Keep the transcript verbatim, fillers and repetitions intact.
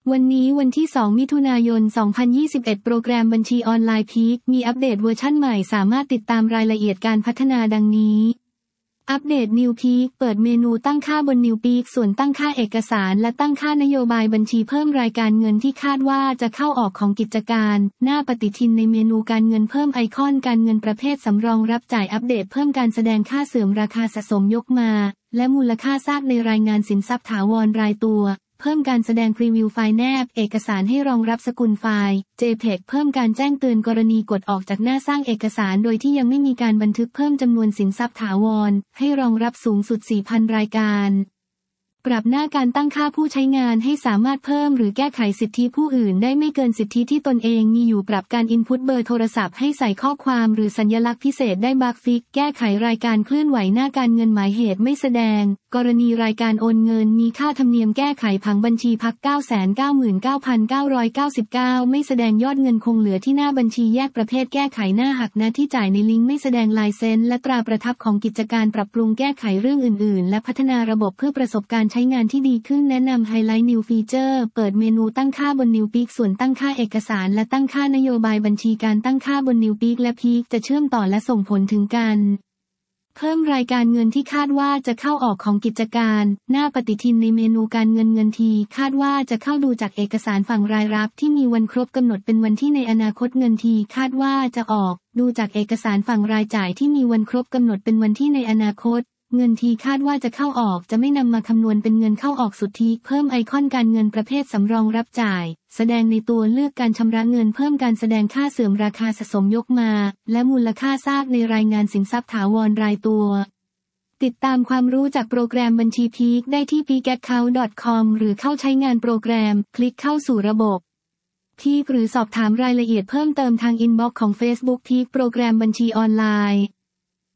วันนี้วันที่สองมิถุนายนสองพันยี่สิบเอ็ดโปรแกรมบัญชีออนไลน์พีคมีอัปเดตเวอร์ชั่นใหม่สามารถติดตามรายละเอียดการพัฒนาดังนี้อัปเดต New Peak เปิดเมนูตั้งค่าบน New Peak ส่วนตั้งค่าเอกสารและตั้งค่านโยบายบัญชีเพิ่มรายการเงินที่คาดว่าจะเข้าออกของกิจการหน้าปฏิทินในเมนูการเงินเพิ่มไอคอนการเงินประเภทสำรองรับจ่ายอัปเดตเพิ่มการแสดงค่าเสื่อมราคาสะสมยกมาและมูลค่าซากในรายงานสินทรัพย์ถาวรรายตัวเพิ่มการแสดงพรีวิวไฟล์แนบเอกสารให้รองรับสกุลไฟล์ เจ พี อี จี เพิ่มการแจ้งเตือนกรณีกดออกจากหน้าสร้างเอกสารโดยที่ยังไม่มีการบันทึกเพิ่มจำนวนสินทรัพย์ถาวรให้รองรับสูงสุด สี่พัน รายการปรับหน้าการตั้งค่าผู้ใช้งานให้สามารถเพิ่มหรือแก้ไขสิทธิผู้อื่นได้ไม่เกินสิทธิที่ตนเองมีอยู่ปรับการอินพุตเบอร์โทรศัพท์ให้ใส่ข้อความหรือสัญลักษณ์พิเศษได้บั๊กฟิกแก้ไขรายการเคลื่อนไหวหน้าการเงินหมายเหตุไม่แสดงกรณีรายการโอนเงินมีค่าธรรมเนียมแก้ไขผังบัญชีพัก เก้าแสนเก้าหมื่นเก้าพันเก้าร้อยเก้าสิบเก้า ไม่แสดงยอดเงินคงเหลือที่หน้าบัญชีแยกประเภทแก้ไขหน้าหักหน้าที่จ่ายในลิงก์ไม่แสดงลายเซ็นและตราประทับของกิจการปรับปรุงแก้ไขเรื่องอื่นๆและพัฒนาระบบเพื่อประสบการณ์ใช้งานที่ดีขึ้นแนะนำไฮไลท์ New Feature เปิดเมนูตั้งค่าบน New Peak ส่วนตั้งค่าเอกสารและตั้งค่านโยบายบัญชีการตั้งค่าบน New Peak และ Peak จะเชื่อมต่อและส่งผลถึงกันเพิ่มรายการเงินที่คาดว่าจะเข้าออกของกิจการหน้าปฏิทินในเมนูการเงินเงินทีคาดว่าจะเข้าดูจากเอกสารฝั่งรายรับที่มีวันครบกำหนดเป็นวันที่ในอนาคตเงินทีคาดว่าจะออกดูจากเอกสารฝั่งรายจ่ายที่มีวันครบกำหนดเป็นวันที่ในอนาคตเงินทีคาดว่าจะเข้าออกจะไม่นำมาคำนวณเป็นเงินเข้าออกสุทธิเพิ่มไอคอนการเงินประเภทสำรองรับจ่ายแสดงในตัวเลือกการชำระเงินเพิ่มการแสดงค่าเสื่อมราคาสะสมยกมาและมูลค่าซากในรายงานสินทรัพย์ถาวรรายตัวติดตามความรู้จากโปรแกรมบัญชีพีคได้ที่ พีค แอคเคาท์ ดอท คอม หรือเข้าใช้งานโปรแกรมคลิกเข้าสู่ระบบพีคหรือสอบถามรายละเอียดเพิ่มเติมทางอินบ็อกซ์ของ Facebook พีคโปรแกรมบัญชีออนไลน์